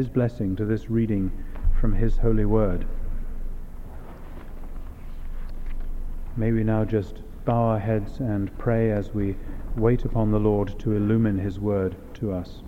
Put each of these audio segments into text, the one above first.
His blessing to this reading from His holy word. May we now just bow our heads and pray as we wait upon the Lord to illumine His word to us.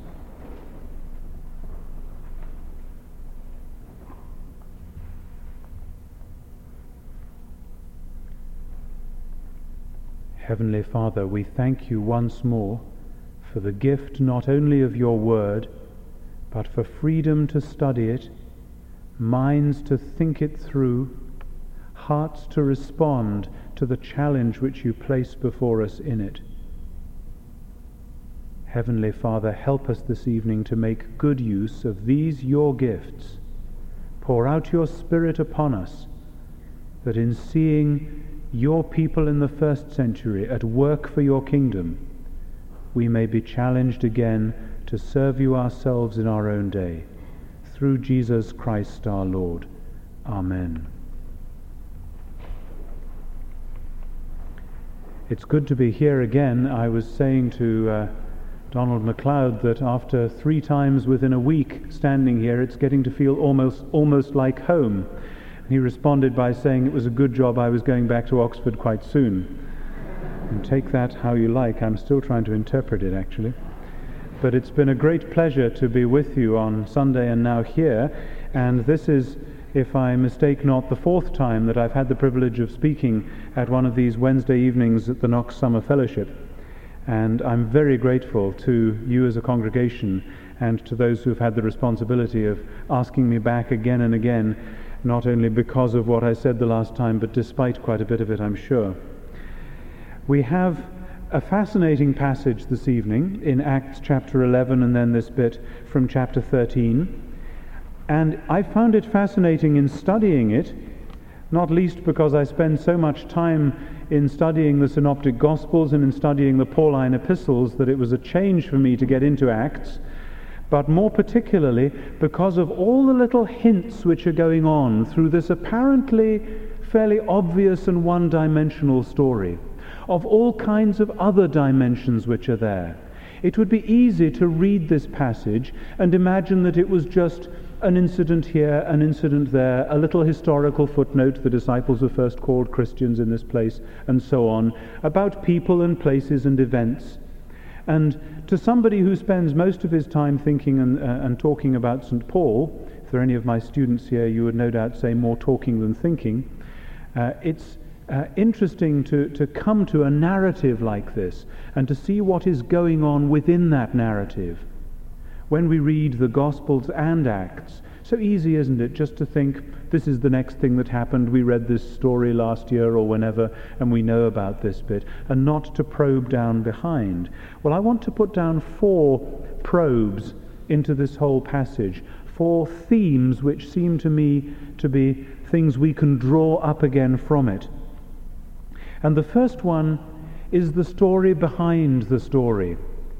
Heavenly Father, we thank You once more for the gift not only of Your word, but for freedom to study it, minds to think it through, hearts to respond to the challenge which You place before us in it. Heavenly Father, help us this evening to make good use of these Your gifts. Pour out Your Spirit upon us, that in seeing Your people in the first century at work for Your kingdom, we may be challenged again to serve You ourselves in our own day. Through Jesus Christ our Lord. Amen. It's good to be here again. I was saying to Donald MacLeod that after 3 times within a week standing here, it's getting to feel almost like home. He responded by saying it was a good job I was going back to Oxford quite soon. And take that how you like. I'm still trying to interpret it, actually. But it's been a great pleasure to be with you on Sunday and now here. And this is, if I mistake not, the 4th time that I've had the privilege of speaking at one of these Wednesday evenings at the Knox Summer Fellowship. And I'm very grateful to you as a congregation and to those who have had the responsibility of asking me back again and again, not only because of what I said the last time, but despite quite a bit of it, I'm sure. We have a fascinating passage this evening in Acts chapter 11 and then this bit from chapter 13. And I found it fascinating in studying it, not least because I spend so much time in studying the Synoptic Gospels and in studying the Pauline epistles that it was a change for me to get into Acts, but more particularly because of all the little hints which are going on through this apparently fairly obvious and one-dimensional story, of all kinds of other dimensions which are there. It would be easy to read this passage and imagine that it was just an incident here, an incident there, a little historical footnote, the disciples were first called Christians in this place, and so on, about people and places and events. And to somebody who spends most of his time thinking and talking about St. Paul, if there are any of my students here, you would no doubt say more talking than thinking, it's interesting to come to a narrative like this and to see what is going on within that narrative. When we read the Gospels and Acts, so easy, isn't it, just to think this is the next thing that happened, we read this story last year or whenever, and we know about this bit, and not to probe down behind. Well, I want to put down 4 probes into this whole passage, 4 themes which seem to me to be things we can draw up again from it. And the first one is the story behind the story.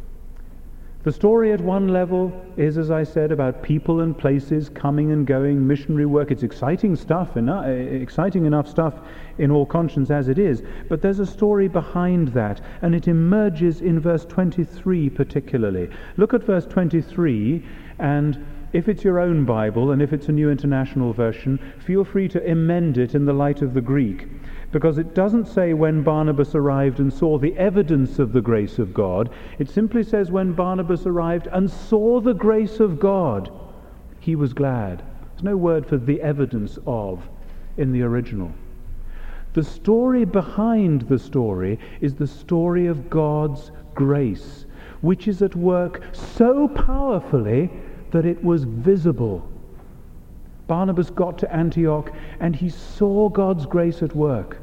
The story at one level is, as I said, about people and places coming and going, missionary work. It's exciting stuff, exciting enough stuff in all conscience as it is. But there's a story behind that, and it emerges in verse 23 particularly. Look at verse 23, and if it's your own Bible, and if it's a New International Version, feel free to amend it in the light of the Greek. Because it doesn't say when Barnabas arrived and saw the evidence of the grace of God. It simply says when Barnabas arrived and saw the grace of God, he was glad. There's no word for the evidence of in the original. The story behind the story is the story of God's grace, which is at work so powerfully that it was visible. Barnabas got to Antioch and he saw God's grace at work.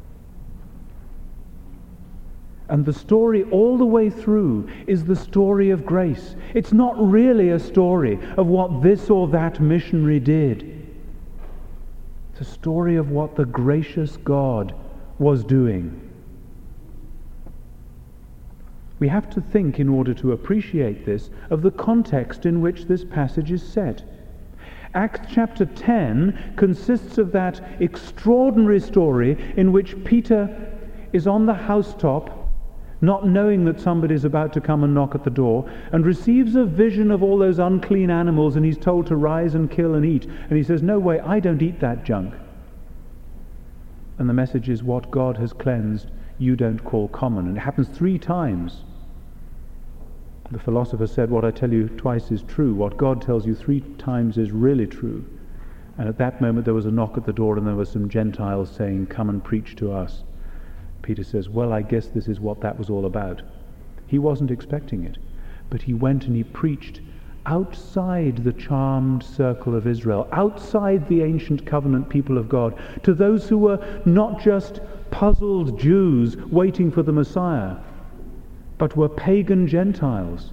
And the story all the way through is the story of grace. It's not really a story of what this or that missionary did. It's a story of what the gracious God was doing. We have to think, in order to appreciate this, of the context in which this passage is set. Acts chapter 10 consists of that extraordinary story in which Peter is on the housetop not knowing that somebody's about to come and knock at the door, and receives a vision of all those unclean animals, and he's told to rise and kill and eat. And he says, no way, I don't eat that junk. And the message is, what God has cleansed, you don't call common. And it happens 3 times. The philosopher said, what I tell you twice is true. What God tells you 3 times is really true. And at that moment there was a knock at the door, and there were some Gentiles saying, come and preach to us. Peter says, well, I guess this is what that was all about. He wasn't expecting it, but he went and he preached outside the charmed circle of Israel, outside the ancient covenant people of God, to those who were not just puzzled Jews waiting for the Messiah, but were pagan Gentiles.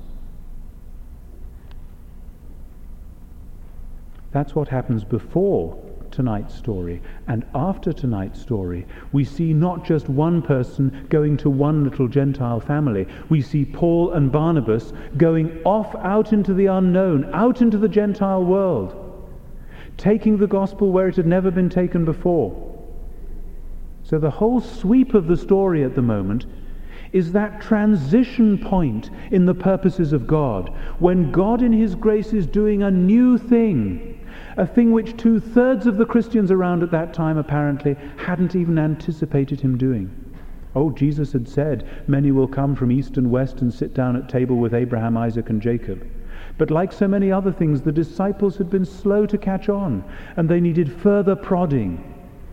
That's what happens before tonight's story. And after tonight's story, we see not just one person going to one little Gentile family. We see Paul and Barnabas going off out into the unknown, out into the Gentile world, taking the gospel where it had never been taken before. So the whole sweep of the story at the moment is that transition point in the purposes of God, when God in his grace is doing a new thing, a thing which 2/3 of the Christians around at that time apparently hadn't even anticipated him doing. Oh, Jesus had said, many will come from east and west and sit down at table with Abraham, Isaac, and Jacob. But like so many other things, the disciples had been slow to catch on, and they needed further prodding.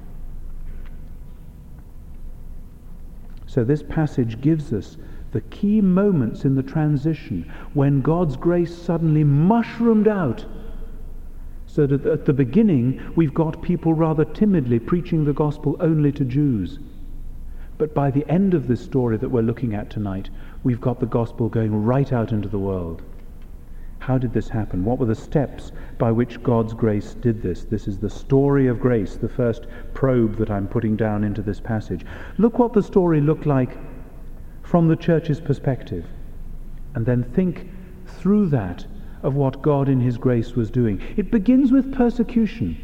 So this passage gives us the key moments in the transition when God's grace suddenly mushroomed out, so that at the beginning we've got people rather timidly preaching the gospel only to Jews. But by the end of this story that we're looking at tonight, we've got the gospel going right out into the world. How did this happen? What were the steps by which God's grace did this? This is the story of grace, the first probe that I'm putting down into this passage. Look what the story looked like from the church's perspective, and then think through that of what God in his grace was doing. It begins with persecution.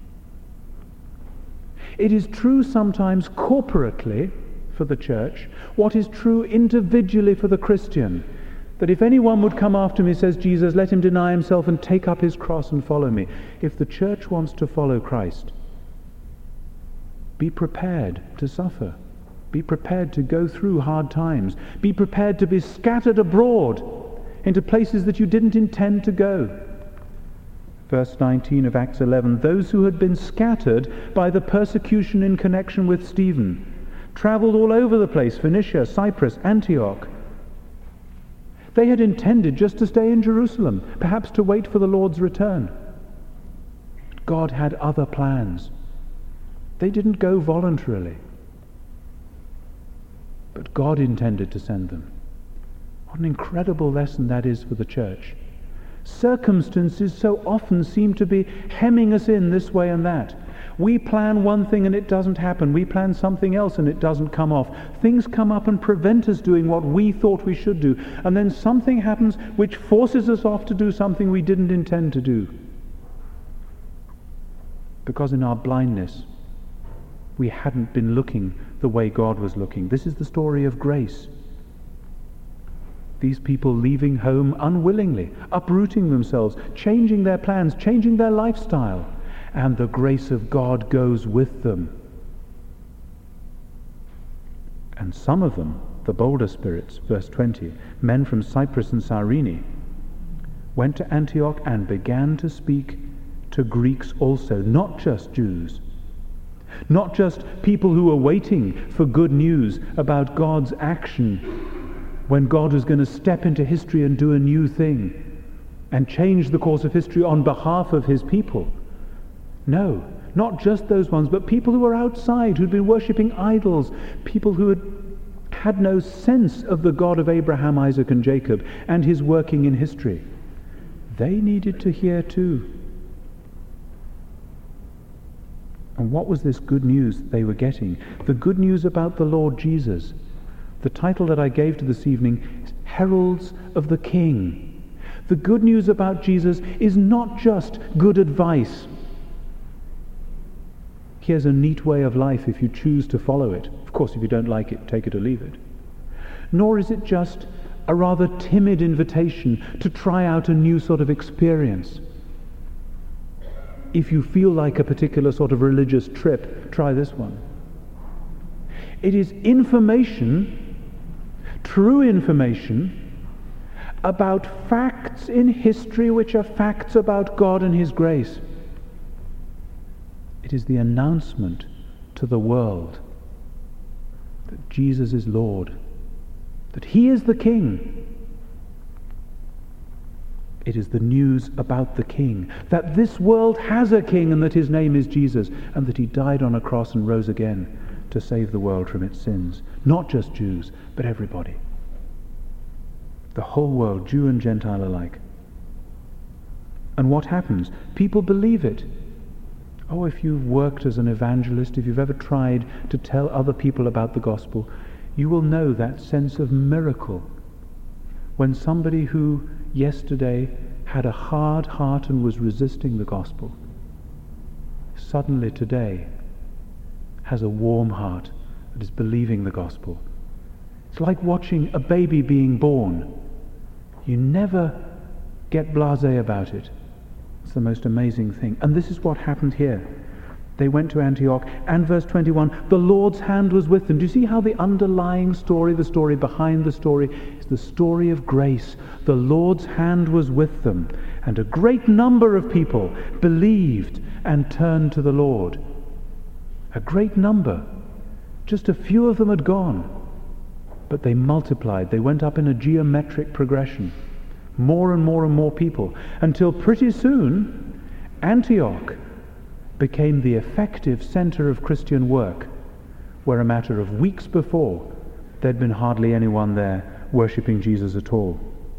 It is true sometimes corporately for the church, what is true individually for the Christian. That if anyone would come after me, says Jesus, let him deny himself and take up his cross and follow me. If the church wants to follow Christ, be prepared to suffer. Be prepared to go through hard times. Be prepared to be scattered abroad into places that you didn't intend to go. Verse 19 of Acts 11, those who had been scattered by the persecution in connection with Stephen traveled all over the place, Phoenicia, Cyprus, Antioch. They had intended just to stay in Jerusalem, perhaps to wait for the Lord's return. God had other plans. They didn't go voluntarily, but God intended to send them. What an incredible lesson that is for the church. Circumstances so often seem to be hemming us in this way and that. We plan one thing and it doesn't happen. We plan something else and it doesn't come off. Things come up and prevent us doing what we thought we should do. And then something happens which forces us off to do something we didn't intend to do. Because in our blindness, we hadn't been looking the way God was looking. This is the story of grace. These people leaving home unwillingly, uprooting themselves, changing their plans, changing their lifestyle. And the grace of God goes with them. And some of them, the bolder spirits, verse 20, men from Cyprus and Cyrene, went to Antioch and began to speak to Greeks also, not just Jews, not just people who were waiting for good news about God's action when God was going to step into history and do a new thing and change the course of history on behalf of his people. No, not just those ones, but people who were outside, who'd been worshipping idols, people who had no sense of the God of Abraham, Isaac, and Jacob, and his working in history. They needed to hear too. And what was this good news they were getting? The good news about the Lord Jesus. The title that I gave to this evening is Heralds of the King. The good news about Jesus is not just good advice. Here's a neat way of life if you choose to follow it. Of course, if you don't like it, take it or leave it. nor is it just a rather timid invitation to try out a new sort of experience. If you feel like a particular sort of religious trip, try this one. It is information, true information, about facts in history which are facts about God and His grace. It is the announcement to the world that Jesus is Lord, that He is the King. It is the news about the King, that this world has a King and that His name is Jesus, and that He died on a cross and rose again to save the world from its sins. Not just Jews, but everybody. The whole world, Jew and Gentile alike. And what happens? People believe it. Oh, if you've worked as an evangelist, if you've ever tried to tell other people about the gospel, you will know that sense of miracle. When somebody who yesterday had a hard heart and was resisting the gospel, suddenly today has a warm heart that is believing the gospel. It's like watching a baby being born. You never get blasé about it. It's the most amazing thing. And this is what happened here. They went to Antioch, and verse 21, the Lord's hand was with them. Do you see how the underlying story, the story behind the story, is the story of grace? The Lord's hand was with them, and a great number of people believed and turned to the Lord. A great number. Just a few of them had gone, but they multiplied. They went up in a geometric progression. More and more and more people, until pretty soon Antioch became the effective center of Christian work, where a matter of weeks before there'd been hardly anyone there worshipping Jesus at all.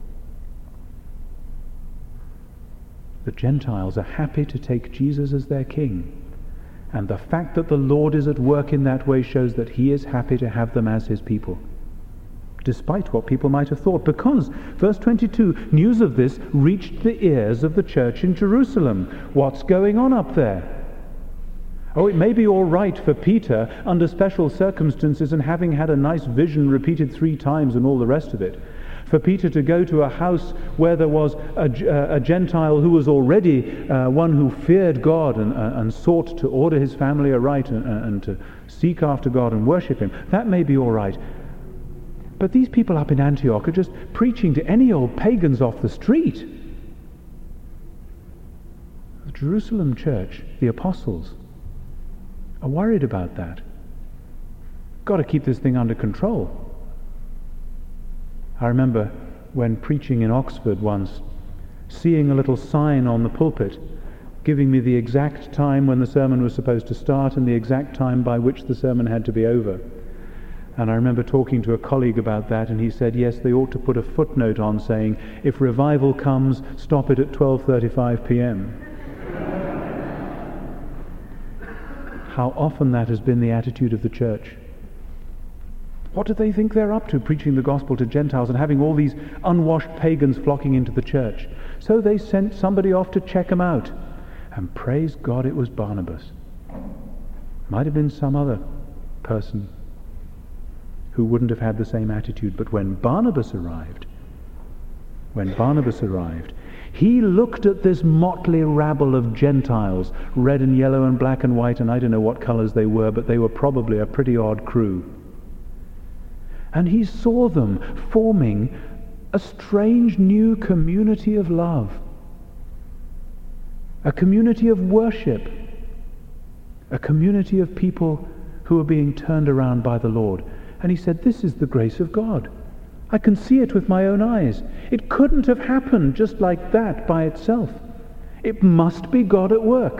The Gentiles are happy to take Jesus as their king, and the fact that the Lord is at work in that way shows that He is happy to have them as His people, despite what people might have thought, because, verse 22, news of this reached the ears of the church in Jerusalem. What's going on up there? Oh, it may be all right for Peter, under special circumstances and having had a nice vision repeated 3 times and all the rest of it, for Peter to go to a house where there was a Gentile who was already one who feared God and sought to order his family aright and to seek after God and worship Him. That may be all right. But these people up in Antioch are just preaching to any old pagans off the street. The Jerusalem church, the apostles, are worried about that. Got to keep this thing under control. I remember when preaching in Oxford once, seeing a little sign on the pulpit giving me the exact time when the sermon was supposed to start and the exact time by which the sermon had to be over. And I remember talking to a colleague about that, and he said, yes, they ought to put a footnote on saying, if revival comes, stop it at 12:35 p.m. How often that has been the attitude of the church. What do they think they're up to, preaching the gospel to Gentiles and having all these unwashed pagans flocking into the church? So they sent somebody off to check them out. And praise God it was Barnabas. Might have been some other person who wouldn't have had the same attitude. But when Barnabas arrived, he looked at this motley rabble of Gentiles, red and yellow and black and white, and I don't know what colors they were, but they were probably a pretty odd crew. And he saw them forming a strange new community of love, a community of worship, a community of people who are being turned around by the Lord. And he said, this is the grace of God. I can see it with my own eyes. It couldn't have happened just like that by itself. It must be God at work.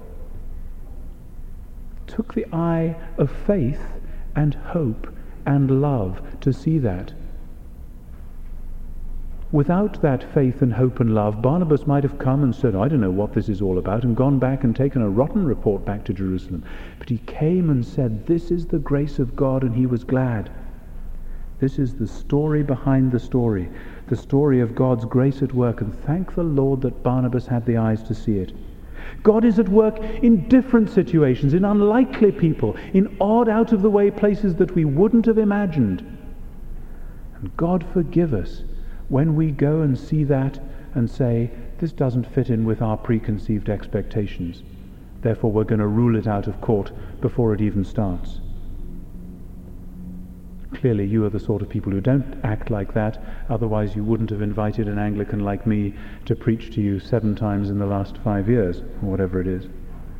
It took the eye of faith and hope and love to see that. Without that faith and hope and love, Barnabas might have come and said, I don't know what this is all about, and gone back and taken a rotten report back to Jerusalem. But he came and said, this is the grace of God, and he was glad. This is the story behind the story of God's grace at work, and thank the Lord that Barnabas had the eyes to see it. God is at work in different situations, in unlikely people, in odd, out-of-the-way places that we wouldn't have imagined. And God forgive us when we go and see that and say, this doesn't fit in with our preconceived expectations. Therefore we're going to rule it out of court before it even starts. Clearly you are the sort of people who don't act like that, otherwise you wouldn't have invited an Anglican like me to preach to you 7 times in the last 5 years, or whatever it is.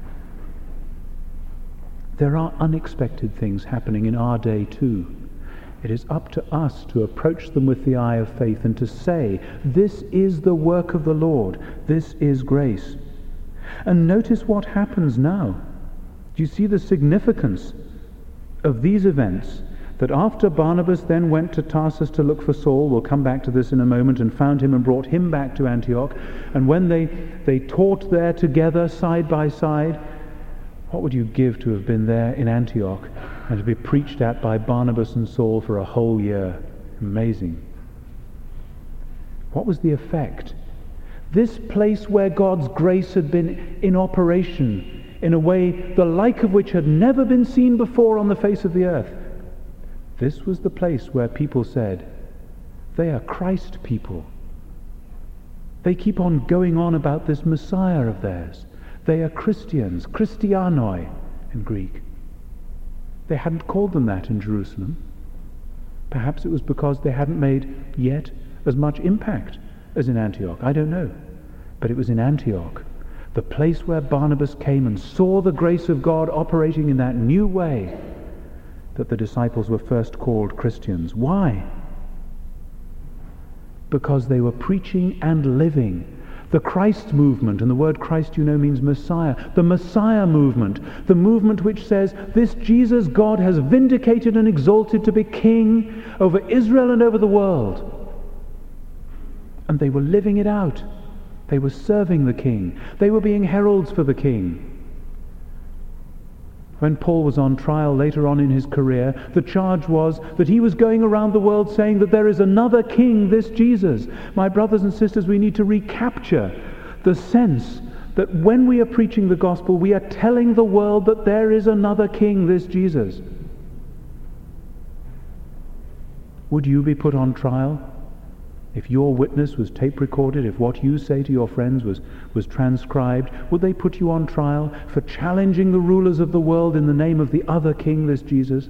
There are unexpected things happening in our day too. It is up to us to approach them with the eye of faith and to say, this is the work of the Lord, this is grace. And notice what happens now. Do you see the significance of these events? That after Barnabas then went to Tarsus to look for Saul, we'll come back to this in a moment, and found him and brought him back to Antioch, and when they taught there together side by side, what would you give to have been there in Antioch and to be preached at by Barnabas and Saul for a whole year? Amazing. What was the effect? This place where God's grace had been in operation in a way the like of which had never been seen before on the face of the earth, this was the place where people said, they are Christ people. They keep on going on about this Messiah of theirs. They are Christians, Christianoi in Greek. They hadn't called them that in Jerusalem. Perhaps it was because they hadn't made yet as much impact as in Antioch. I don't know. But it was in Antioch, the place where Barnabas came and saw the grace of God operating in that new way, that the disciples were first called Christians. Why? Because they were preaching and living the Christ movement, and the word Christ, you know, means Messiah. The Messiah movement, the movement which says, this Jesus God has vindicated and exalted to be king over Israel and over the world. And they were living it out. They were serving the king. They were being heralds for the king. When Paul was on trial later on in his career, the charge was that he was going around the world saying that there is another king, this Jesus. My brothers and sisters, we need to recapture the sense that when we are preaching the gospel, we are telling the world that there is another king, this Jesus. Would you be put on trial if your witness was tape recorded, if what you say to your friends was transcribed? Would they put you on trial for challenging the rulers of the world in the name of the other king, this Jesus?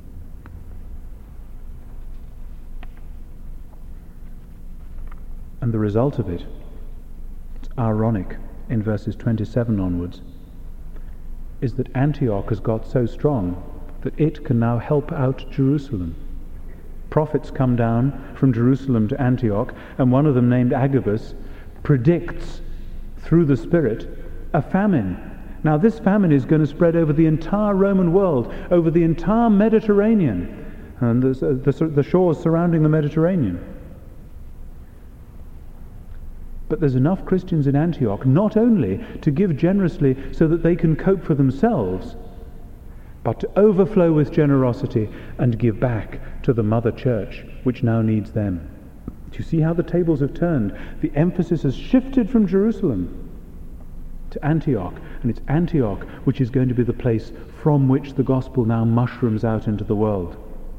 And the result of it, it's ironic in verses 27 onwards, is that Antioch has got so strong that it can now help out Jerusalem. Prophets come down from Jerusalem to Antioch, and one of them, named Agabus, predicts through the Spirit a famine. Now this famine is going to spread over the entire Roman world, over the entire Mediterranean, and the shores surrounding the Mediterranean. But there's enough Christians in Antioch not only to give generously so that they can cope for themselves, but to overflow with generosity and give back to the mother church, which now needs them. Do you see how the tables have turned? The emphasis has shifted from Jerusalem to Antioch, and it's Antioch which is going to be the place from which the gospel now mushrooms out into the world.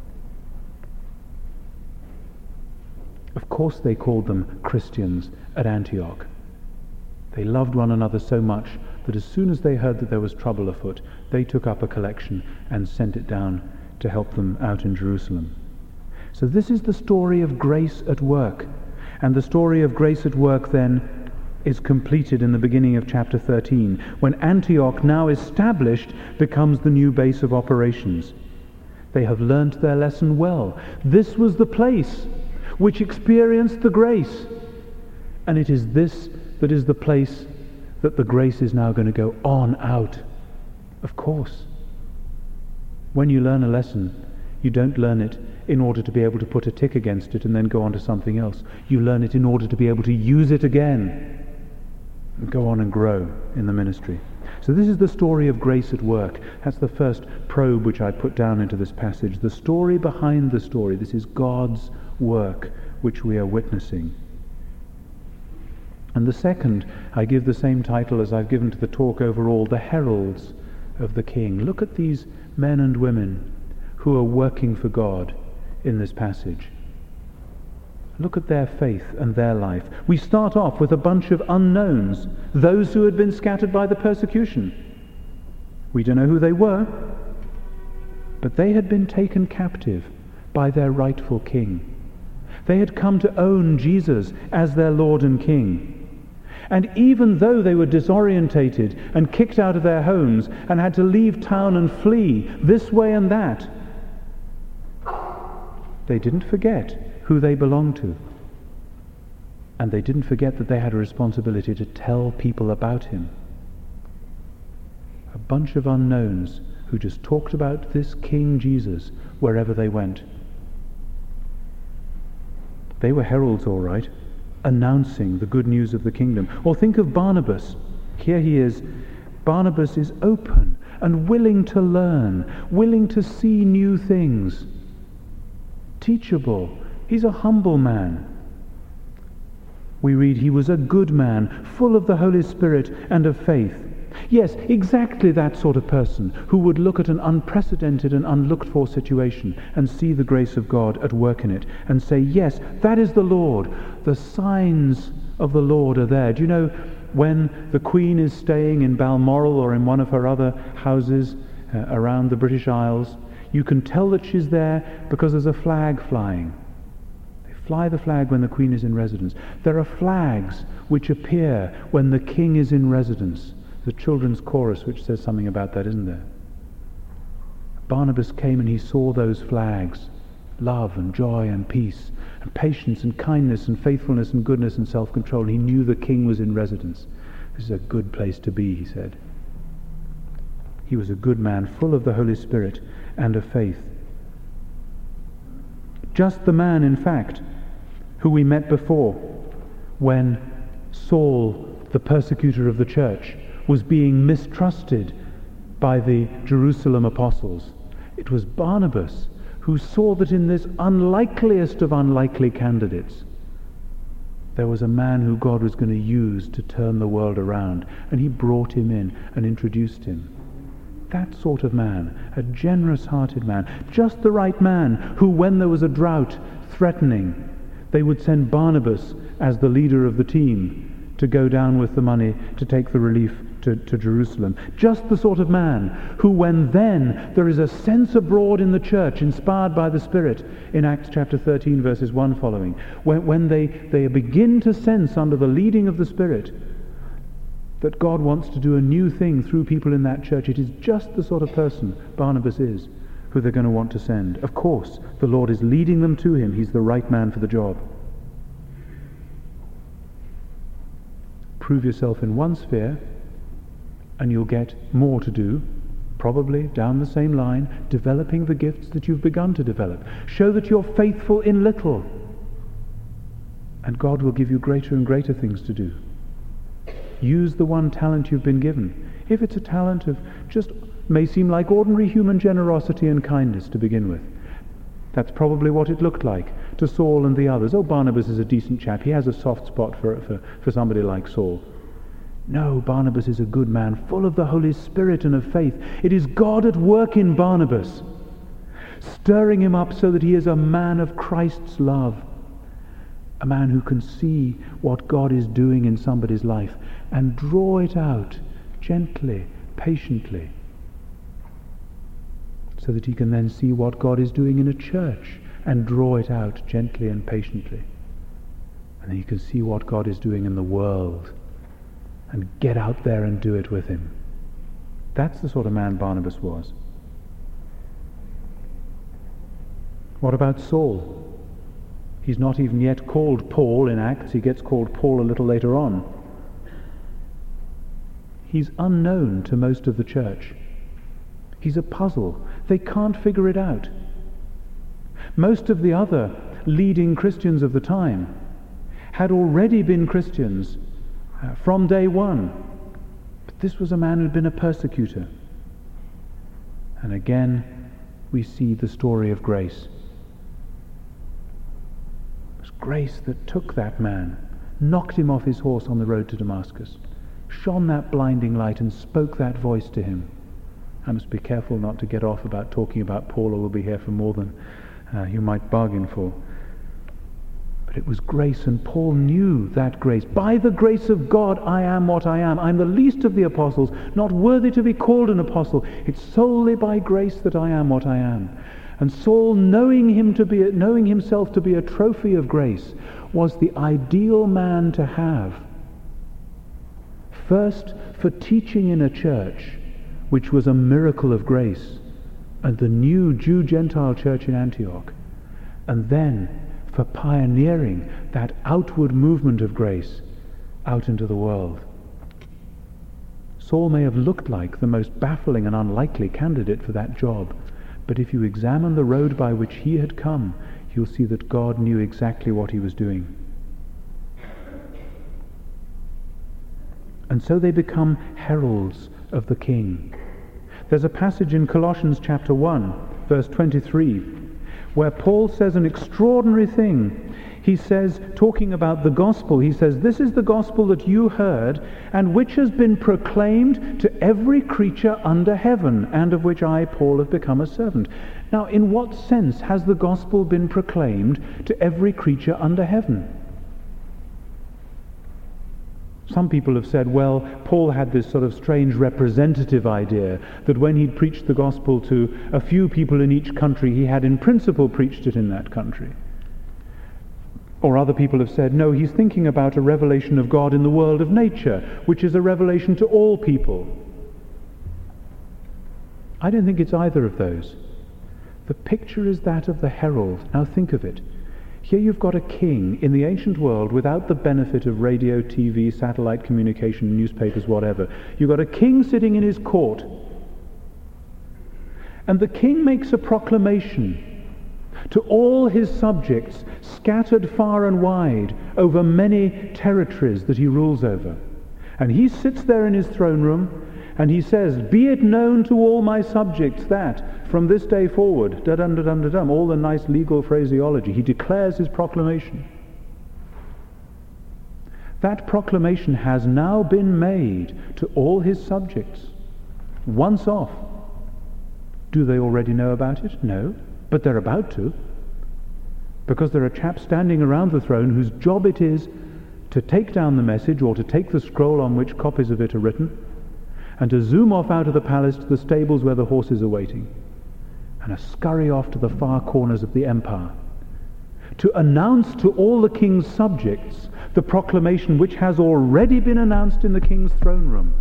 Of course they called them Christians at Antioch. They loved one another so much that as soon as they heard that there was trouble afoot, they took up a collection and sent it down to help them out in Jerusalem. So this is the story of grace at work. And the story of grace at work then is completed in the beginning of chapter 13, when Antioch, now established, becomes the new base of operations. They have learnt their lesson well. This was the place which experienced the grace. And it is this that is the place that the grace is now going to go on out. Of course. When you learn a lesson, you don't learn it in order to be able to put a tick against it and then go on to something else. You learn it in order to be able to use it again and go on and grow in the ministry. So this is the story of grace at work. That's the first probe which I put down into this passage. The story behind the story. This is God's work which we are witnessing. And the second, I give the same title as I've given to the talk overall, the heralds of the King. Look at these men and women who are working for God in this passage. Look at their faith and their life. We start off with a bunch of unknowns, those who had been scattered by the persecution. We don't know who they were, but they had been taken captive by their rightful king. They had come to own Jesus as their Lord and King. And even though they were disorientated and kicked out of their homes and had to leave town and flee this way and that, they didn't forget who they belonged to. And they didn't forget that they had a responsibility to tell people about him. A bunch of unknowns who just talked about this King Jesus wherever they went. They were heralds, all right, announcing the good news of the kingdom. Or think of Barnabas. Here he is. Barnabas is open and willing to learn, willing to see new things. Teachable. He's a humble man. We read he was a good man, full of the Holy Spirit and of faith. Yes, exactly that sort of person who would look at an unprecedented and unlooked-for situation and see the grace of God at work in it and say, yes, that is the Lord. The signs of the Lord are there. Do you know, when the Queen is staying in Balmoral or in one of her other houses around the British Isles, you can tell that she's there because there's a flag flying. They fly the flag when the Queen is in residence. There are flags which appear when the King is in residence. The children's chorus which says something about that, isn't there? Barnabas came and he saw those flags, love and joy and peace and patience and kindness and faithfulness and goodness and self-control. He knew the King was in residence. This is a good place to be, he said. He was a good man, full of the Holy Spirit and of faith. Just the man, in fact, who we met before when Saul, the persecutor of the church, was being mistrusted by the Jerusalem apostles. It was Barnabas who saw that in this unlikeliest of unlikely candidates, there was a man who God was going to use to turn the world around, and he brought him in and introduced him. That sort of man, a generous-hearted man, just the right man who, when there was a drought threatening, they would send Barnabas as the leader of the team to go down with the money to take the relief to Jerusalem. Just the sort of man who, when then there is a sense abroad in the church, inspired by the Spirit, in Acts chapter 13, verses 1 following, when they begin to sense under the leading of the Spirit that God wants to do a new thing through people in that church, it is just the sort of person Barnabas is who they're going to want to send. Of course, the Lord is leading them to him. He's the right man for the job. Prove yourself in one sphere, and you'll get more to do, probably down the same line, developing the gifts that you've begun to develop. Show that you're faithful in little, and God will give you greater and greater things to do. Use the one talent you've been given. If it's a talent of just may seem like ordinary human generosity and kindness to begin with, that's probably what it looked like to Saul and the others. Oh, Barnabas is a decent chap. He has a soft spot for somebody like Saul. No, Barnabas is a good man, full of the Holy Spirit and of faith. It is God at work in Barnabas, stirring him up so that he is a man of Christ's love, a man who can see what God is doing in somebody's life and draw it out gently, patiently, so that he can then see what God is doing in a church and draw it out gently and patiently. And then he can see what God is doing in the world and get out there and do it with him. That's the sort of man Barnabas was. What about Saul? He's not even yet called Paul in Acts. He gets called Paul a little later on. He's unknown to most of the church. He's a puzzle. They can't figure it out. Most of the other leading Christians of the time had already been Christians from day one. But this was a man who had been a persecutor. And again, we see the story of grace. It was grace that took that man, knocked him off his horse on the road to Damascus, shone that blinding light and spoke that voice to him. I must be careful not to get off about talking about Paul, or we'll be here for more than you might bargain for. But it was grace, and Paul knew that grace. By the grace of God, I am what I am. I'm the least of the apostles, not worthy to be called an apostle. It's solely by grace that I am what I am. And Saul, knowing himself to be a trophy of grace, was the ideal man to have. First, for teaching in a church, which was a miracle of grace, and the new Jew-Gentile church in Antioch. And then for pioneering that outward movement of grace out into the world. Saul may have looked like the most baffling and unlikely candidate for that job, but if you examine the road by which he had come, you'll see that God knew exactly what he was doing. And so they become heralds of the King. There's a passage in Colossians chapter 1, verse 23, where Paul says an extraordinary thing. He says, talking about the gospel, he says, "This is the gospel that you heard, and which has been proclaimed to every creature under heaven, and of which I, Paul, have become a servant." Now, in what sense has the gospel been proclaimed to every creature under heaven? Some people have said, well, Paul had this sort of strange representative idea that when he'd preached the gospel to a few people in each country, he had in principle preached it in that country. Or other people have said, no, he's thinking about a revelation of God in the world of nature, which is a revelation to all people. I don't think it's either of those. The picture is that of the herald. Now think of it. Here you've got a king in the ancient world without the benefit of radio, TV, satellite communication, newspapers, whatever. You've got a king sitting in his court. And the king makes a proclamation to all his subjects scattered far and wide over many territories that he rules over. And he sits there in his throne room and he says, "Be it known to all my subjects that from this day forward," da-dum-da-dum-da-dum, all the nice legal phraseology. He declares his proclamation. That proclamation has now been made to all his subjects. Once off. Do they already know about it? No. But they're about to. Because there are chaps standing around the throne whose job it is to take down the message or to take the scroll on which copies of it are written and to zoom off out of the palace to the stables where the horses are waiting and to scurry off to the far corners of the empire to announce to all the king's subjects the proclamation which has already been announced in the king's throne room.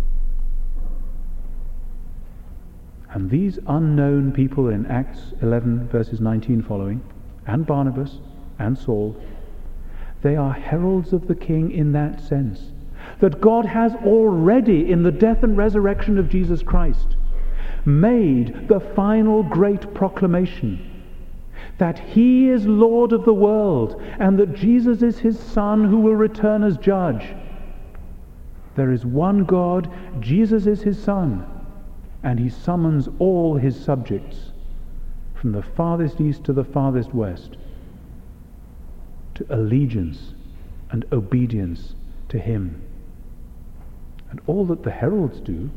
And these unknown people in Acts 11 verses 19 following, and Barnabas and Saul, they are heralds of the king in that sense, that God has already, in the death and resurrection of Jesus Christ, made the final great proclamation that he is Lord of the world and that Jesus is his Son who will return as judge. There is one God, Jesus is his Son, and he summons all his subjects from the farthest east to the farthest west to allegiance and obedience to him. And all that the heralds do,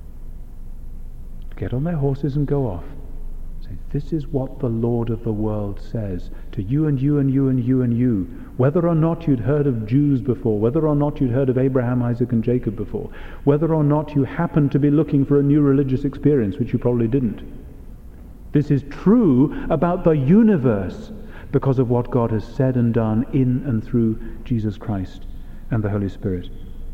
get on their horses and go off. Say, this is what the Lord of the world says to you and you and you and you and you, whether or not you'd heard of Jews before, whether or not you'd heard of Abraham, Isaac and Jacob before, whether or not you happened to be looking for a new religious experience, which you probably didn't. This is true about the universe because of what God has said and done in and through Jesus Christ and the Holy Spirit.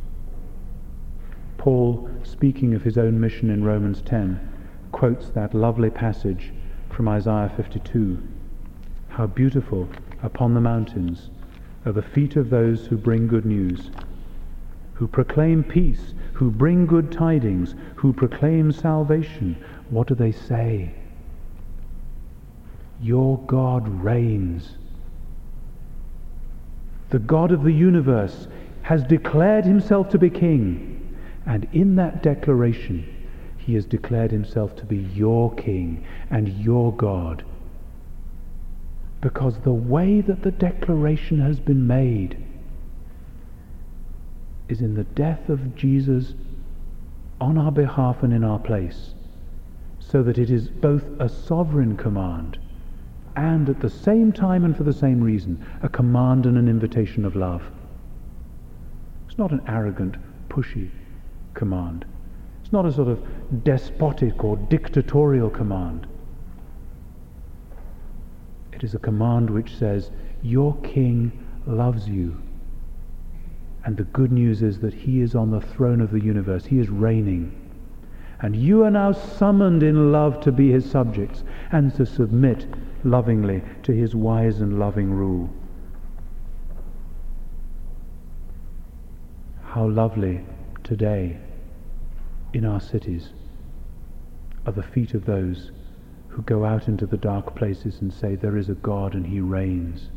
Paul, speaking of his own mission in Romans 10, quotes that lovely passage from Isaiah 52. How beautiful upon the mountains are the feet of those who bring good news, who proclaim peace, who bring good tidings, who proclaim salvation. What do they say? Your God reigns. The God of the universe has declared himself to be king, and in that declaration he has declared himself to be your king and your God. Because the way that the declaration has been made is in the death of Jesus on our behalf and in our place, so that it is both a sovereign command and at the same time and for the same reason, a command and an invitation of love. It's not an arrogant, pushy command. It's not a sort of despotic or dictatorial command. It is a command which says, your King loves you. And the good news is that he is on the throne of the universe. He is reigning. And you are now summoned in love to be his subjects and to submit lovingly to his wise and loving rule. How lovely today in our cities are the feet of those who go out into the dark places and say, there is a God and he reigns.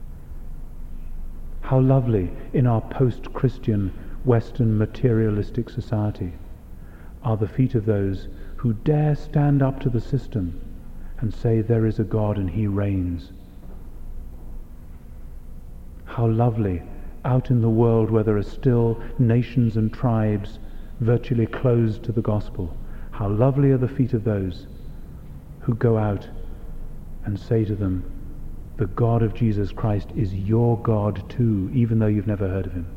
How lovely in our post-Christian Western materialistic society are the feet of those who dare stand up to the system and say, there is a God and he reigns. How lovely out in the world where there are still nations and tribes virtually closed to the gospel. How lovely are the feet of those who go out and say to them, the God of Jesus Christ is your God too, even though you've never heard of him.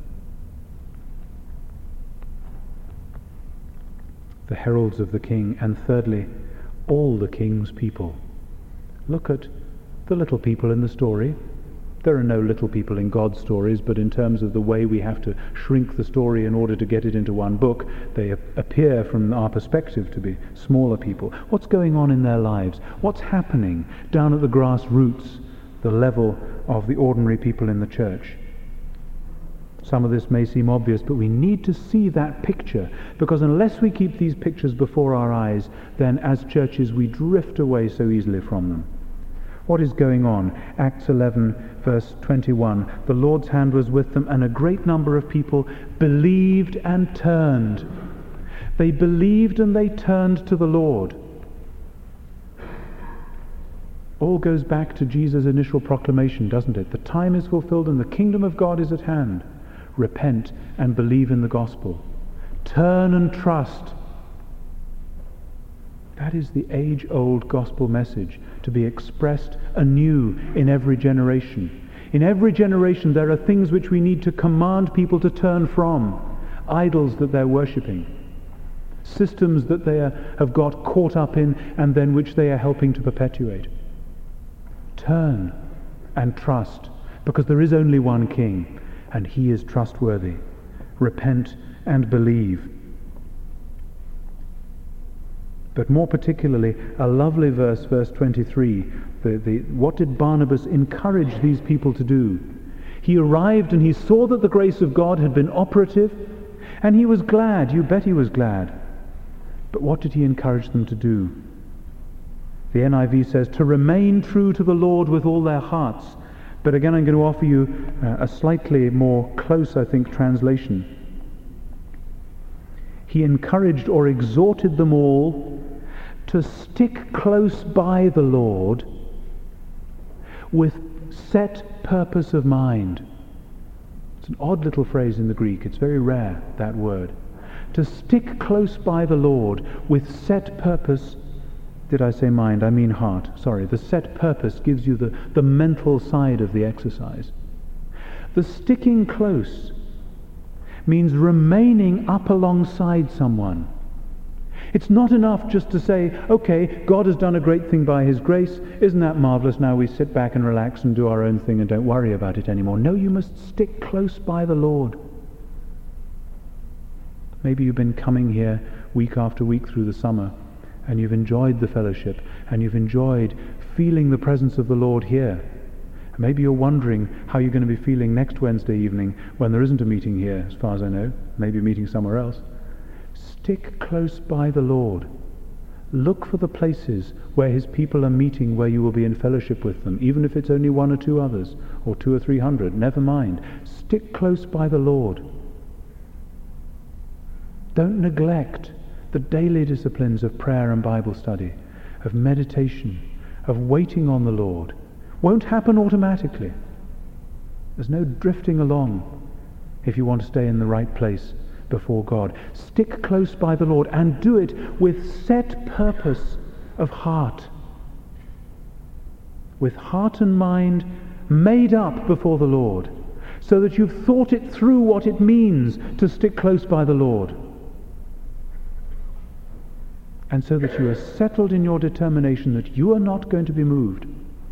The heralds of the King, and thirdly, all the King's people. Look at the little people in the story. There are no little people in God's stories, but in terms of the way we have to shrink the story in order to get it into one book, they appear from our perspective to be smaller people. What's going on in their lives? What's happening down at the grassroots, the level of the ordinary people in the church? Some of this may seem obvious, but we need to see that picture, because unless we keep these pictures before our eyes, then as churches we drift away so easily from them. What is going on? Acts 11, verse 21. The Lord's hand was with them, and a great number of people believed and turned. They believed and they turned to the Lord. All goes back to Jesus' initial proclamation, doesn't it? The time is fulfilled and the kingdom of God is at hand. Repent and believe in the gospel. Turn and trust. That is the age-old gospel message, to be expressed anew in every generation. In every generation there are things which we need to command people to turn from. Idols that they're worshipping. Systems that they have got caught up in and then which they are helping to perpetuate. Turn and trust, because there is only one King, and he is trustworthy. Repent and believe. But more particularly, a lovely verse, verse 23. What did Barnabas encourage these people to do? He arrived and he saw that the grace of God had been operative, and he was glad. You bet he was glad. But what did he encourage them to do? The NIV says, to remain true to the Lord with all their hearts. But again, I'm going to offer you a slightly more close, I think, translation. He encouraged or exhorted them all to stick close by the Lord with set purpose of mind. It's an odd little phrase in the Greek. It's very rare, that word. To stick close by the Lord with set purpose. Did I say mind? I mean heart. Sorry. The set purpose gives you the mental side of the exercise. The sticking close means remaining up alongside someone. It's not enough just to say, okay, God has done a great thing by his grace. Isn't that marvelous? Now we sit back and relax and do our own thing and don't worry about it anymore. No, you must stick close by the Lord. Maybe you've been coming here week after week through the summer, and you've enjoyed the fellowship, and you've enjoyed feeling the presence of the Lord here. Maybe you're wondering how you're going to be feeling next Wednesday evening when there isn't a meeting here, as far as I know, maybe a meeting somewhere else. Stick close by the Lord. Look for the places where his people are meeting, where you will be in fellowship with them, even if it's only one or two others, or 200 or 300, never mind. Stick close by the Lord. Don't neglect the daily disciplines of prayer and Bible study, of meditation, of waiting on the Lord. Won't happen automatically. There's no drifting along if you want to stay in the right place before God. Stick close by the Lord and do it with set purpose of heart. with heart and mind made up before the Lord, so that you've thought it through what it means to stick close by the Lord, and so that you are settled in your determination that you are not going to be moved,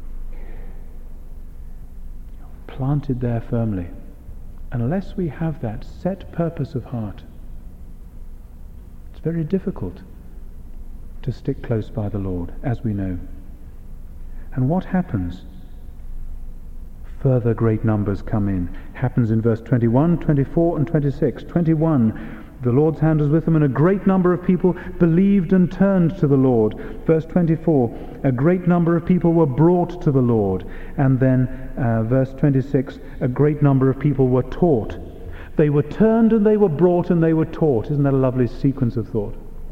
planted there firmly. Unless we have that set purpose of heart, it's very difficult to stick close by the Lord, as we know. And what happens? Further great numbers come in. Happens in verse 21, 24 and 26. 21, the Lord's hand was with them, and a great number of people believed and turned to the Lord. Verse 24, a great number of people were brought to the Lord. And then verse 26, a great number of people were taught. They were turned and they were brought and they were taught. Isn't that a lovely sequence of thought?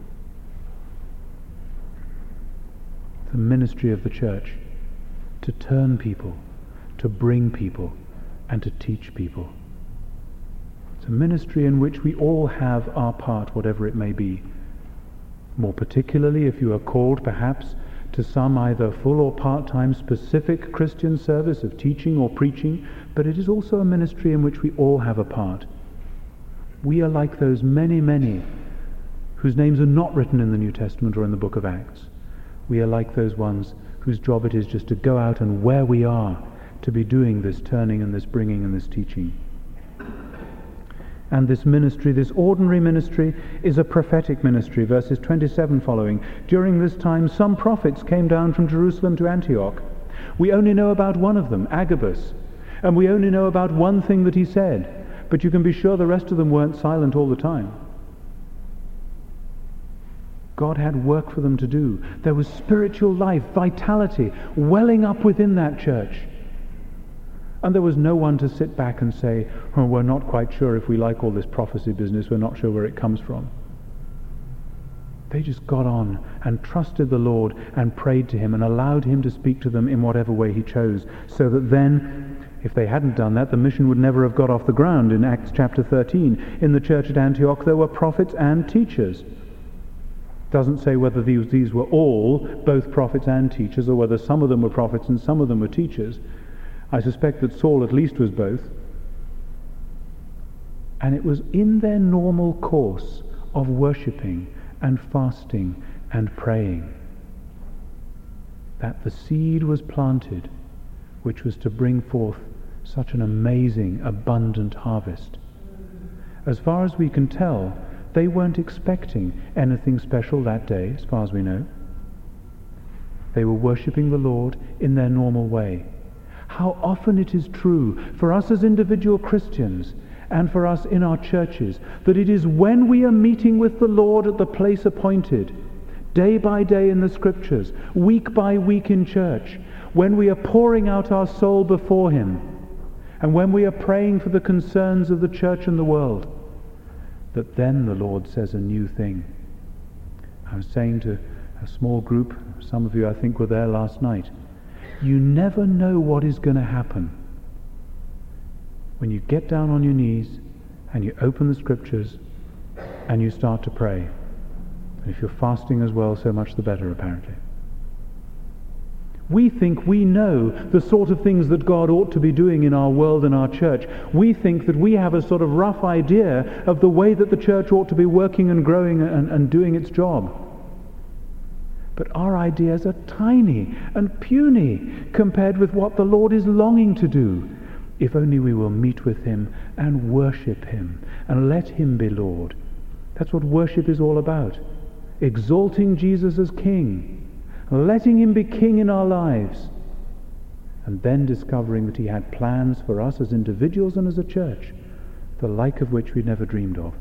The ministry of the church, to turn people, to bring people, and to teach people. It's a ministry in which we all have our part, whatever it may be. More particularly if you are called perhaps to some either full or part-time specific Christian service of teaching or preaching, but it is also a ministry in which we all have a part. We are like those many, many whose names are not written in the New Testament or in the book of Acts. We are like those ones whose job it is just to go out and where we are to be doing this turning and this bringing and this teaching. And this ministry, this ordinary ministry, is a prophetic ministry. Verses 27 following. During this time some prophets came down from Jerusalem to Antioch. We only know about one of them, Agabus, and we only know about one thing that he said, but you can be sure the rest of them weren't silent all the time. God had work for them to do. There was spiritual life, vitality, welling up within that church. And there was no one to sit back and say, oh, we're not quite sure if we like all this prophecy business, we're not sure where it comes from. They just got on and trusted the Lord and prayed to him and allowed him to speak to them in whatever way he chose, so that then, if they hadn't done that, the mission would never have got off the ground. In Acts chapter 13, in the church at Antioch, there were prophets and teachers. Doesn't say whether these were all both prophets and teachers, or whether some of them were prophets and some of them were teachers. I suspect that Saul at least was both. And it was in their normal course of worshipping and fasting and praying that the seed was planted, which was to bring forth such an amazing, abundant harvest. As far as we can tell, they weren't expecting anything special that day, as far as we know. They were worshipping the Lord in their normal way. How often it is true for us as individual Christians and for us in our churches that it is when we are meeting with the Lord at the place appointed, day by day in the Scriptures, week by week in church, when we are pouring out our soul before him, and when we are praying for the concerns of the church and the world, that then the Lord says a new thing. I was saying to a small group, some of you I think were there last night, you never know what is going to happen when you get down on your knees and you open the Scriptures and you start to pray. And if you're fasting as well, so much the better, apparently. We think we know the sort of things that God ought to be doing in our world and our church. We think that we have a sort of rough idea of the way that the church ought to be working and growing and doing its job. But our ideas are tiny and puny compared with what the Lord is longing to do, if only we will meet with him and worship him and let him be Lord. That's what worship is all about. Exalting Jesus as King, letting him be King in our lives, and then discovering that he had plans for us as individuals and as a church, the like of which we never dreamed of.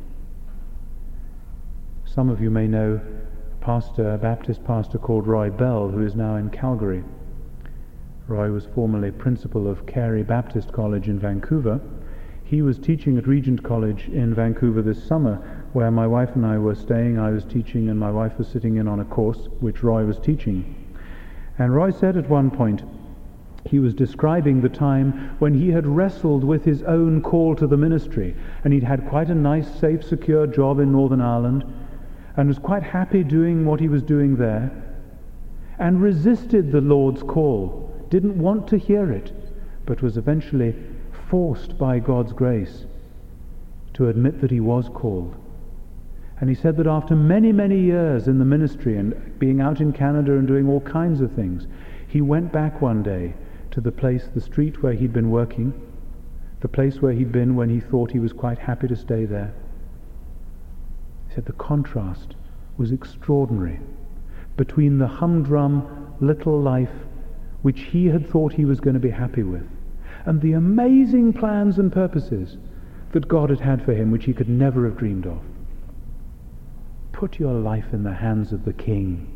Some of you may know a Baptist pastor called Roy Bell, who is now in Calgary. Roy was formerly principal of Carey Baptist College in Vancouver. He was teaching at Regent College in Vancouver this summer, where my wife and I were staying. I was teaching and my wife was sitting in on a course which Roy was teaching. And Roy said at one point, he was describing the time when he had wrestled with his own call to the ministry, and he'd had quite a nice, safe, secure job in Northern Ireland, and was quite happy doing what he was doing there, and resisted the Lord's call didn't want to hear it, but was eventually forced by God's grace to admit that he was called. And he said that after many, many years in the ministry and being out in Canada and doing all kinds of things, he went back one day to the street where he'd been working, the place where he'd been when he thought he was quite happy to stay there. He said the contrast was extraordinary between the humdrum little life which he had thought he was going to be happy with, and the amazing plans and purposes that God had had for him, which he could never have dreamed of. Put your life in the hands of the King,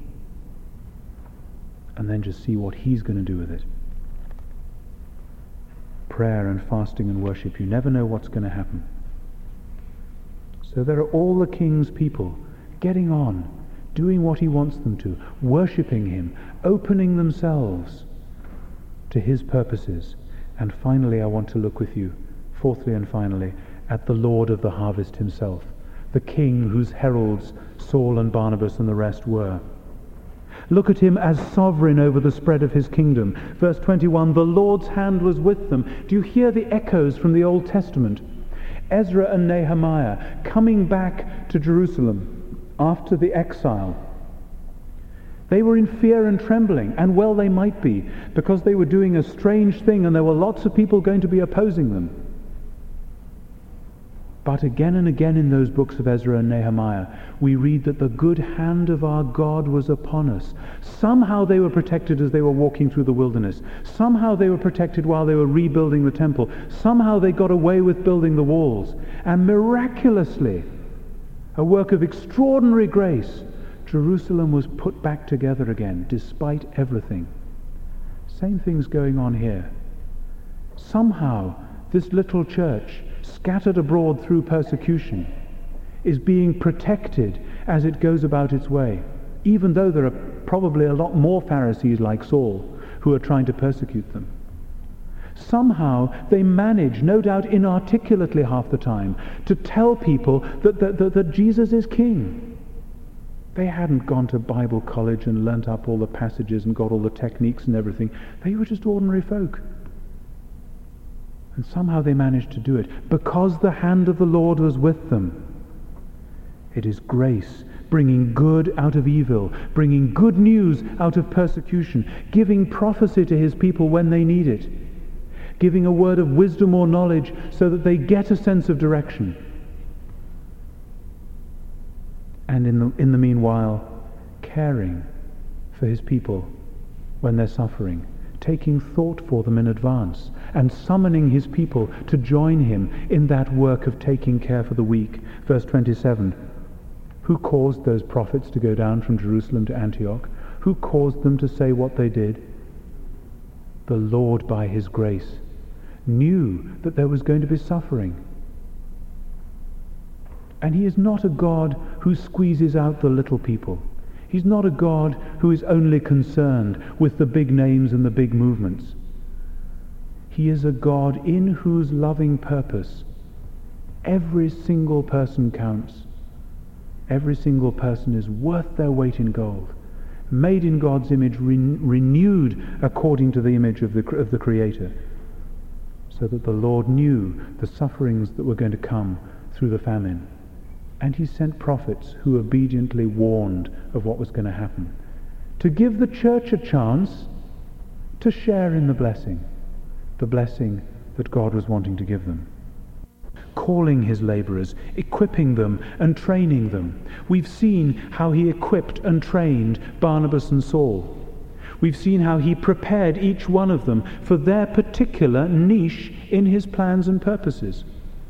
and then just see what he's going to do with it. Prayer and fasting and worship, you never know what's going to happen. So there are all the King's people getting on, doing what he wants them to, worshipping him, opening themselves to his purposes. And finally, I want to look with you, fourthly and finally, at the Lord of the harvest himself, the King whose heralds Saul and Barnabas and the rest were. Look at him as sovereign over the spread of his kingdom. Verse 21, the Lord's hand was with them. Do you hear the echoes from the Old Testament? Ezra and Nehemiah coming back to Jerusalem after the exile. They were in fear and trembling, and well they might be, because they were doing a strange thing and there were lots of people going to be opposing them. But again and again in those books of Ezra and Nehemiah, we read that the good hand of our God was upon us. Somehow they were protected as they were walking through the wilderness. Somehow they were protected while they were rebuilding the temple. Somehow they got away with building the walls. And miraculously, a work of extraordinary grace, Jerusalem was put back together again, despite everything. Same thing's going on here. Somehow, this little church, scattered abroad through persecution, is being protected as it goes about its way, even though there are probably a lot more Pharisees like Saul who are trying to persecute them. Somehow they manage, no doubt inarticulately half the time, to tell people that Jesus is king. They hadn't gone to Bible college and learnt up all the passages and got all the techniques and everything. They were just ordinary folk. And somehow they managed to do it because the hand of the Lord was with them. It is grace, bringing good out of evil, bringing good news out of persecution, giving prophecy to his people when they need it, giving a word of wisdom or knowledge so that they get a sense of direction. And in the meanwhile, caring for his people when they're suffering, taking thought for them in advance, and summoning his people to join him in that work of taking care for the weak. Verse 27, who caused those prophets to go down from Jerusalem to Antioch? Who caused them to say what they did? The Lord, by his grace, knew that there was going to be suffering. And he is not a God who squeezes out the little people. He's not a God who is only concerned with the big names and the big movements. He is a God in whose loving purpose every single person counts. Every single person is worth their weight in gold, made in God's image, renewed according to the image of the Creator, so that the Lord knew the sufferings that were going to come through the famine. And he sent prophets who obediently warned of what was going to happen, to give the church a chance to share in the blessing that God was wanting to give them. Calling his laborers, equipping them and training them. We've seen how he equipped and trained Barnabas and Saul. We've seen how he prepared each one of them for their particular niche in his plans and purposes.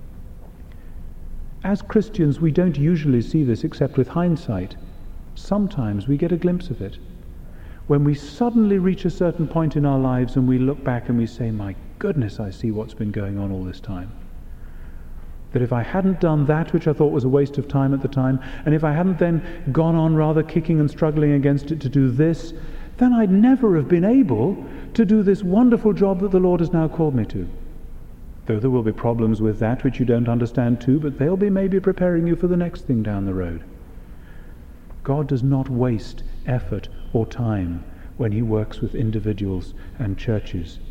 As Christians, we don't usually see this except with hindsight. Sometimes we get a glimpse of it. When we suddenly reach a certain point in our lives and we look back and we say, my goodness, I see what's been going on all this time. That if I hadn't done that which I thought was a waste of time at the time, and if I hadn't then gone on rather kicking and struggling against it to do this, then I'd never have been able to do this wonderful job that the Lord has now called me to. Though there will be problems with that which you don't understand too, but they'll be maybe preparing you for the next thing down the road. God does not waste effort or time when he works with individuals and churches.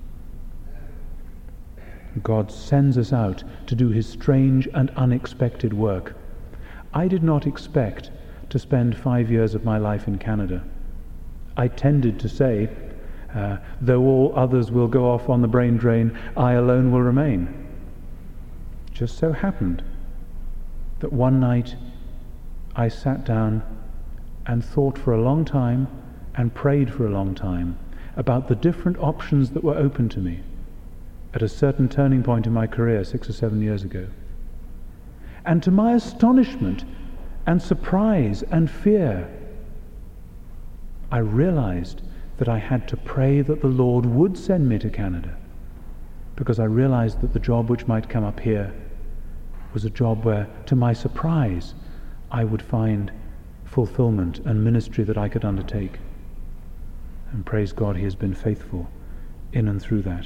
God sends us out to do his strange and unexpected work. I did not expect to spend 5 years of my life in Canada. I tended to say, though all others will go off on the brain drain, I alone will remain. It just so happened that one night I sat down and thought for a long time and prayed for a long time about the different options that were open to me at a certain turning point in my career 6 or 7 years ago. And to my astonishment and surprise and fear, I realized that I had to pray that the Lord would send me to Canada, because I realized that the job which might come up here was a job where, to my surprise, I would find fulfillment and ministry that I could undertake. And praise God, he has been faithful in and through that.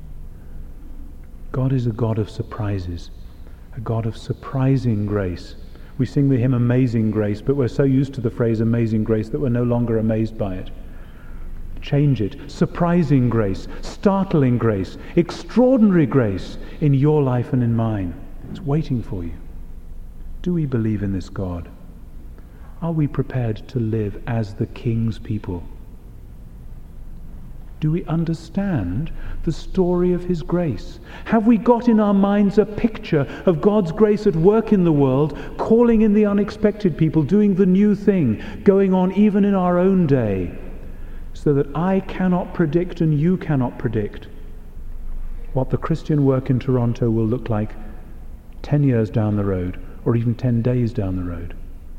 God is a God of surprises, a God of surprising grace. We sing the hymn Amazing Grace, but we're so used to the phrase Amazing Grace that we're no longer amazed by it. Change it. Surprising grace, startling grace, extraordinary grace in your life and in mine. It's waiting for you. Do we believe in this God? Are we prepared to live as the King's people? Do we understand the story of his grace? Have we got in our minds a picture of God's grace at work in the world, calling in the unexpected people, doing the new thing, going on even in our own day, so that I cannot predict and you cannot predict what the Christian work in Toronto will look like 10 years down the road, or even 10 days down the road?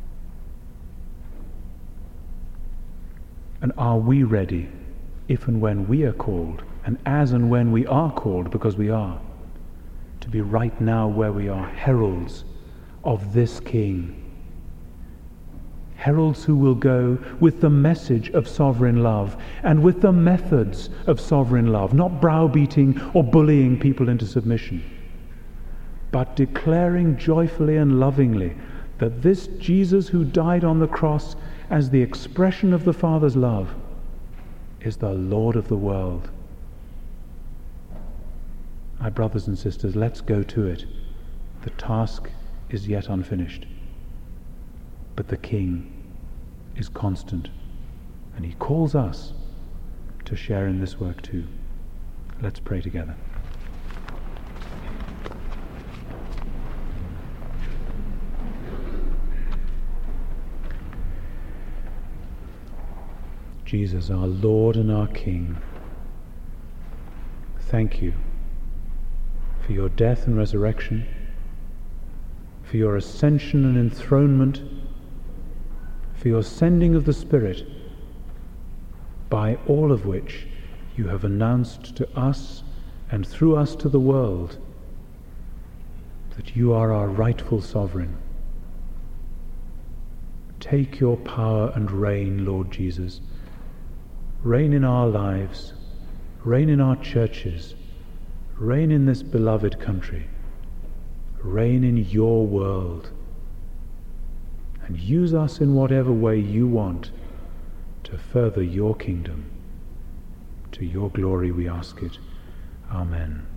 And are we ready, if and when we are called, and as and when we are called, because we are, to be right now where we are, heralds of this King? Heralds who will go with the message of sovereign love and with the methods of sovereign love, not browbeating or bullying people into submission, but declaring joyfully and lovingly that this Jesus who died on the cross as the expression of the Father's love is the Lord of the world. My brothers and sisters, let's go to it. The task is yet unfinished, but the King is constant, and he calls us to share in this work too. Let's pray together. Jesus, our Lord and our King, thank you for your death and resurrection, for your ascension and enthronement, for your sending of the Spirit, by all of which you have announced to us and through us to the world that you are our rightful sovereign. Take your power and reign, Lord Jesus. Reign in our lives, reign in our churches, reign in this beloved country, reign in your world, and use us in whatever way you want to further your kingdom. To your glory we ask it. Amen.